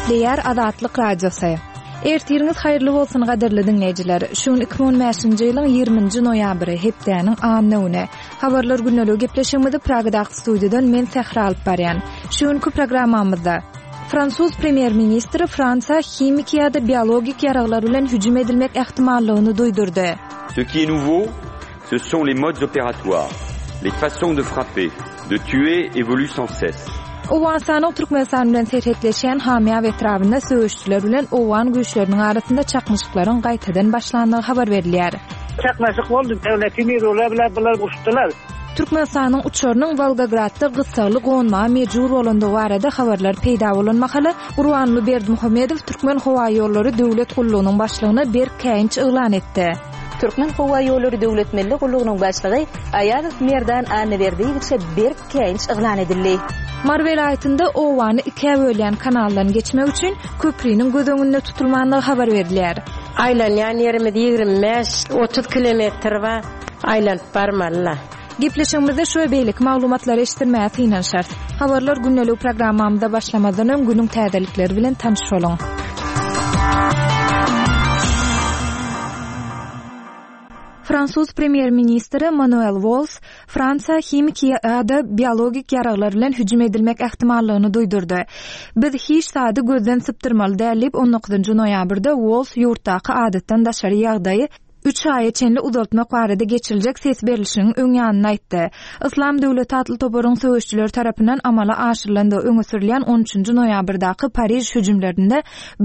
Değer Azatlyk Radiosu. Ertiriniz hayırlı bolsun gaderli dinleyijiler. Şuň 2015-nji ýylyň 20-nji noýabry hepdäniň annyny. Habarlar günnälik gepleşigimizde Pragadaky studiýadan men Sehra alyp barýan. Şuňky programmamyzda Fransuz premier ministri Fransa himikiýada biologik ýaraglar bilen hüjüm edilmek ähtimallygyny duýdurdy. Ce qui est nouveau, ce sont les modes opératoires. Les façons de frapper, de tuer évoluent sans cesse. Owasanyň Türkmenistan bilen serhetleşen hamya we etrafynda söýüşçüler bilen owan güýçleriniň arasynda çakmyşlyklaryň gaýtadan başlandygy habar berilýär. Çakmyşlyk boldy, döwletiň roly bilen bular guşdylar. Türkmenistanyň uçarynyň Volgogradda gysgaly gonma mejbur bolandygy barada habarlar peýda bolanmakaly Urwanly Berdimuhammedow Türkmen howa ýollary döwlet gullugynyň başlygyna bir käýinç ýylan etdi. Türkmen howa ýollary döwlet milli gullugynyň başlygy Ayaz Merdan Anneberdiýewic'e bir käýinç ýylan edildi. Mar welaýatynda owany ikiä bölýän kanaldan geçmek üçin köprüniň gözeňinde tutulmandygy habar berilýär. Aylan ýani ýerimiz 25-30 kilometr we aylan barmalla. Gepleşigimizde şu beýlik maglumatlary eşitdirmäge tynan şart. Habarlar günnälik programmamyzda başlamadan öň günüň täzelikleri bilen tanışyp Fransuz premier ministri Manuel Valls Fransa himikiýada biologik ýaraglar bilen hüjüm edilmek ähtimallygyny duýdurdy. Biz hiç sady gözden sypdyrmaly dälip 19-njy noýabrda Valls ýurtdaky adatdan daşary ýagdaýy 3 ay içinde uzaltmak barada geçirilecek ses berilişinin öňýanyny aýtdy. İslam döwleti atly toparyň söýüşçüleri tarapyndan amala aşyrylandy. Öňe sürilen 13-nji noýabrdaky Paris hüjümlerinde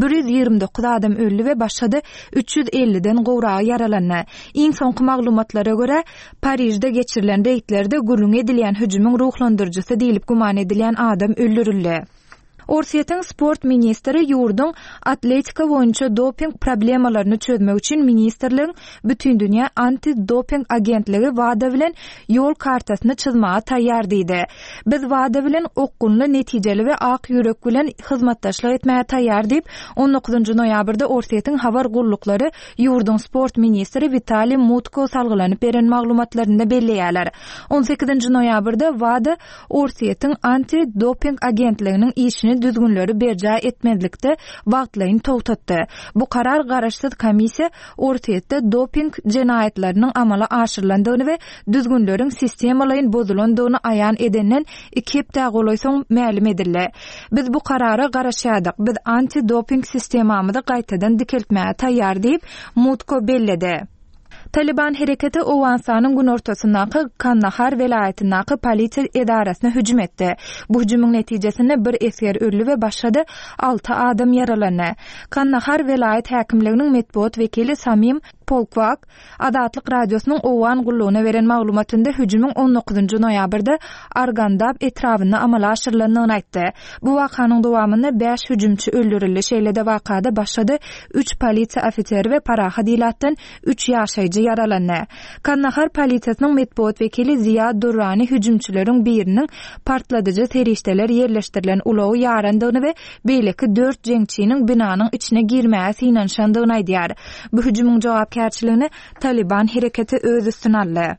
129 adam öldü we başga 350-den gowragy yaralandy. Iň soňky maglumatlara görä, Parisde geçirilen reýtlerde gürlüň edilýän hüjümüň ruhlandyrjysy diýilip guman edilýän adam öldürildi. Orsiýetiň sport ministri ýurduň atletika boýunça doping problemalaryny çözmek üçin ministrligiň bütün dünýä anti-doping agentligi wada bilen ýol kartasyny çyzmaga taýýar diýdi. Biz wada bilen okgunly, netijeli we ak ýürek bilen hyzmatdaşlyk etmäge taýýar diýip 19-njy noýabrda Orsiýetiň habar gullukları ýurduň sport ministri Vitaliy Mutko salgylanyp beren maglumatlarynda belleýärler. 18-nji noýabrda wada Orsiýetiň anti-doping agentliginiň işini düzgünleri berja etmezlikde wagtlaryny towtatdy. Bu karar garaşsyz komissiýa Orsiýetde doping jenaýetleriniň amala aşyrylandygyny we düzgünleriň sistemalaryň bozulandygyny aýan edenden 2 hepde golaý soň ma'lum edildi. Biz bu karara garaşýardyk. Biz anti-doping sistemamyzy gaýtadan dikeltmäge taýýar diýip Mutko belledi. Taliban hereketi Owensanyň gün ortasyndaky Kandahar welaýatynyň polisiýa edarasyna hüjüm etdi. Bu hüjümüň netijesinde bir eser öldü we başga 6 adam yaralandy. Kandahar welaýat häkimliginiň medeniýet wekili Samim Polkwak Adatlyk radiosynyň Owan gullugyna beren maglumatynda hüjümüň 19-njy noýabrda Argandab etrawyna amala aşyrylandygyny aýtdy. Bu wakanyň dowamynda 5 hüjümçi öldürildi. Şeýlede wakada başga 3 polisiýa ofiseri we paraha diýilatdan 3 ýaşaýjy yaralandy. Kandahar polisiýasynyň medeniýet wekili Ziya Durrani hüjümçileriň biriniň partladyjy terişdeler ýerleşdirilen ulagy ýarandygyny we beýleki 4 jeňçiniň binanyň içine girmäge synanşandygyny aýdýar. Bu hüjümüň jogapkärçiligini Taliban hereketi öz üstüne aldy.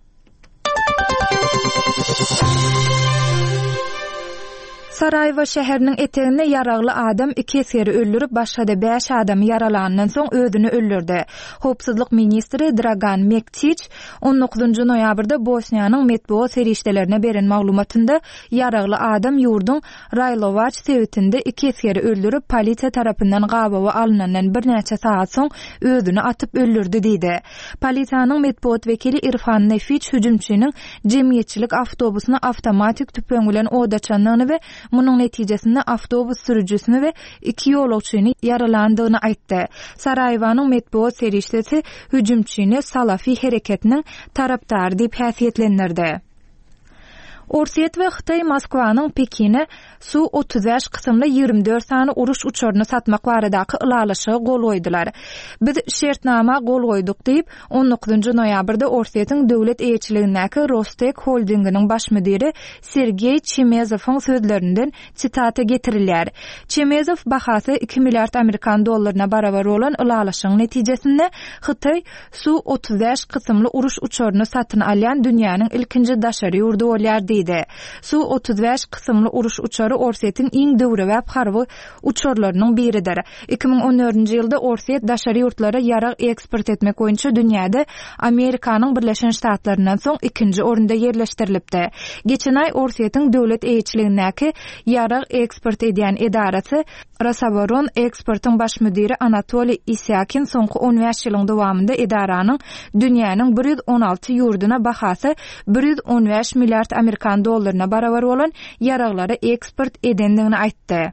Saraýewo şäheriniň eteginde yaragly adam 2 eseri öldürip başga 5 adam yaralanandan soň özüni öldürdi. Howpsuzlyk ministri Dragan Mektiç 19-njy noýabrda Bosniýanyň medeniýet serişdelerine beren maglumatynda yaragly adam ýurduň Raylovac sewitinde 2 eseri öldürip polisiýa tarapyndan gabawa alynandan bir näçe saat soň özüni atyp öldürdi diýdi. Polisiýanyň medeniýet wekili Irfan Nefiç hüjümçiniň jemgyýetçilik awtobusyna awtomatik tüpüň bilen odaçanlygyny we munyň netijesinde awtobus sürücüsini we 2 ýolagçyny yaralandygyny aýtdy. Saraýewanyň medeniýet serişdesi hüjümçini Salafi hereketiniň tarapdary diýip häsiýetlendirdi. Orsiýet we Hytaý Moskwanyň Pekine Su-35 kısımlı 24 sany uruş uçaryny satmak baradaky ılalaşyga gol goýdylar. Biz şertnama gol goýduk diýip 19-njy noýabrda Orsiýetiň döwlet eýçiligindäki Rostek Holdinginiň baş müdiri Sergey Chemezowyň sözlerinden sitata getirilýär. Chemezow bahasy 2 milliard Amerikan dollaryna barabar bolan ılalaşygyň netijesinde Hytaý Su-35 kısımlı uruş uçaryny satyn alýan dünýäniň ilkinji daşary ýurdu bolýar biriydi. Su 35 kısımlı uruş uçarı Orset'in iň döwrewäp harby uçarlarynyň biridir. 2014-nji ýylda Orset daşary ýurtlara ýarag eksport etmek boýunça dünýäde Amerikanyň Birleşen Ştatlarynyň soň 2-nji orunda ýerleşdirilipdi. Geçen ay Orset'in döwlet eýçiligindäki ýarag eksport edýän edarasy Rosaboron eksportyň baş müdiri Anatoliy Isyakin soňky 15 ýylyň dowamında edaranyň dünýäniň 116 ýurduna bahasy 115 milliard Amerikan dollaryna barabar bolan ýaraglary eksport edendigini aýtdy.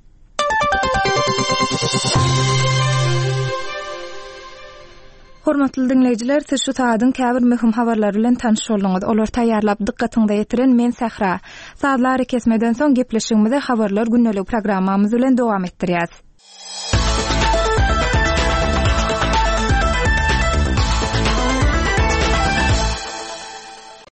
Hormatly dinleýijiler, siz şu saýdyň käbir möhüm habarlary bilen tanış boldyňyz. Olar taýýarlap dikkatiňizde ýetiren men Sahra. Saatlar kesmeden soň gepleşigimizi habarlar günnelik programmamyz bilen dowam etdirýäs.